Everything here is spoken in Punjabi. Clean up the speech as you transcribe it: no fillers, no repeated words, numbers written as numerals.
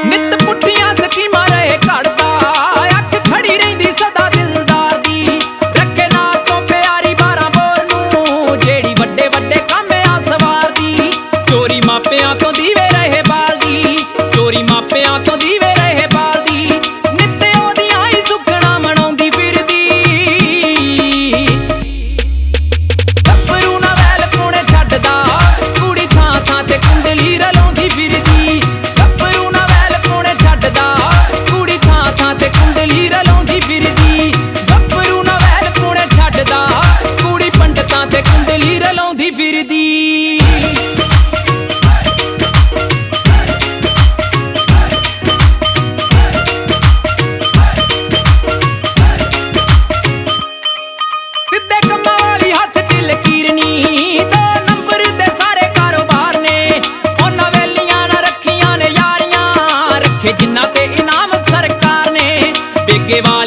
ਨਿੱਤ ਪੁੱਠੀਆਂ ਸਕੀਮਾਂ ਰਹੇ ਘੜਦਾ, ਅੱਖ ਖੜੀ ਰਹਿੰਦੀ ਸਦਾ ਦਿਲਦਾਰ ਦੀ। ਰੱਖੇ ਨਾਲ ਤੋਂ ਪਿਆਰੀ 12 ਬੋਰ ਨੂੰ, ਜਿਹੜੀ ਵੱਡੇ ਵੱਡੇ ਕੰਮ ਆ ਸਵਾਰਦੀ। ਚੋਰੀ ਮਾਪਿਆਂ ਤੋਂ ਦੀਵੇ ਰਹੇ ਬਾਲਦੀ, ਚੋਰੀ ਮਾਪਿਆਂ ਤੋਂ ਦੀਵੇ ਰਹੇ ਬਾਲਦੀ। ਨਿੱਤ ਉਹਦੀਆਂ ਹੀ ਸੁੱਖਣਾ ਮਨਾਉਂਦੀ ਫਿਰਦੀ। ਗੱਭਰੂ ਨਾ ਵੈਲ ਪੁਣੇ ਛੱਡਦਾ, ਕੁੜੀ ਥਾਂ ਥਾਂ ਤੇ ਕੁੰਡਲੀ ਰਲਾਉਂਦੀ ਫਿਰਦੀ। ਗੱਭਰੂ ਨਾ ਵੈਲ ਪੁਣੇ ਛੱਡਦਾ, ਕੁੜੀ ਥਾਂ ਥਾਂ ਤੇ ਕੁੰਡਲੀ ਰਲਾਉਂਦੀ ਫਿਰਦੀ। ਗੱਭਰੂ ਨਾ ਵੈਲ ਪੁਣੇ ਛੱਡਦਾ, ਕੁੜੀ ਪੰਡਤਾਂ ਤੇ ਕੁੰਡਲੀ ਰਲਾਉਂਦੀ ਫਿਰਦੀ। ਸਿੱਧੇ ਕੰਮਾਂ ਵਾਲੀ ਹੱਥ 'ਚ ਲਕੀਰਨੀ, 2 ਨੰਬਰ ਦੇ ਸਾਰੇ ਕਾਰੋਬਾਰ ਨੇ। ਉਹਨਾਂ ਵੇਲੀਆਂ ਨਾ ਰੱਖੀਆਂ ਨੇ ਯਾਰੀਆਂ, ਰੱਖੇ ਜਿਨ੍ਹਾਂ ਤੇ ਇਨਾਮ ਸਰਕਾਰ ਨੇ। ਬੇਗੇ